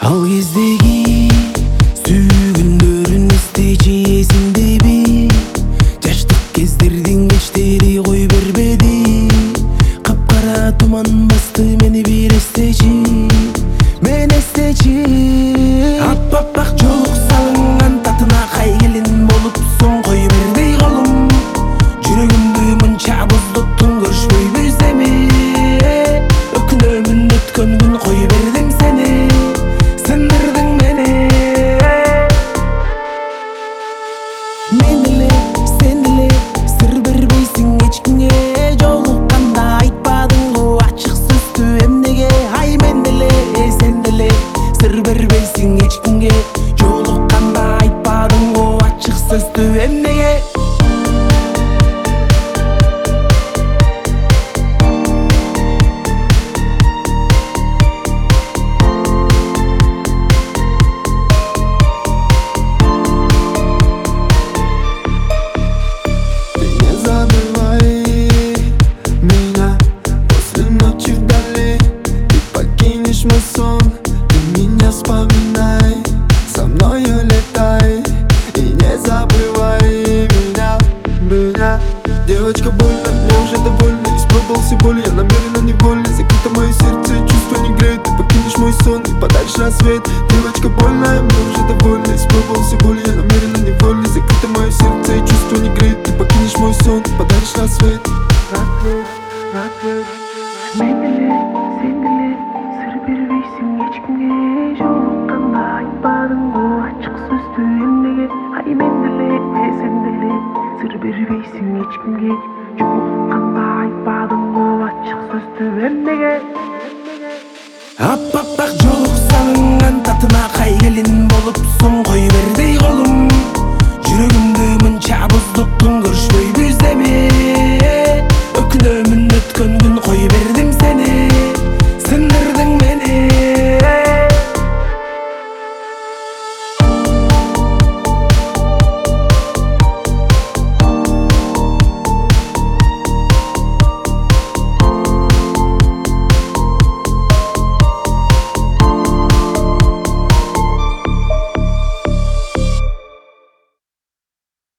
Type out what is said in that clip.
Ал кездеги сүйгүндөрүн эстечи эсиңдеби? Жаштык кездердин кечтери кой бербеди. Капкара туман басты мени бир эстечи, мен эстечи. Аппак жолук салынган татына кай келин болупсуң, кой бердей колум. Жүрөгүмдү мынча боздоттуң, көрүшпөйбүз эми. Өкүнөмүн өткөн күн, кой бердим сени, сындырдың мени. Мен эле, сен эле, сыр бербейсиң эчкимге. Жолукканда айтпадыңбы ачык сөздү эмнеге? Ай мен деле, сен деле, сыр бербейсиң эчкимге. Жолукканда айтпадыңбы ачык сөздү эмнеге? Мой сон, ты меня вспоминай, со мною летай и не забывай меня. Девочка, больно, мне уже довольно. Испробовал все боли, я намеренно невольно. Закрыто мое сердце, чувство не греет. Ты покинешь мой сон и подальше на свет. Девочка, больно, мне уже довольно. Испробовал все боли, я намеренно невольно. Закрыто мое сердце, чувство не греет. Ты покинешь мой сон и подальше на свет. Бербейсиң эчкимге, жолукканда айтпадыңбы ачык сөздү эмнеге? Ай мен деле, сен деле, сыр бербейсиң эчкимге. Жолукканда айтпадыңбы ачык сөздү эмнеге? Аппак жолук салынган татына кай келин болупсуң, кой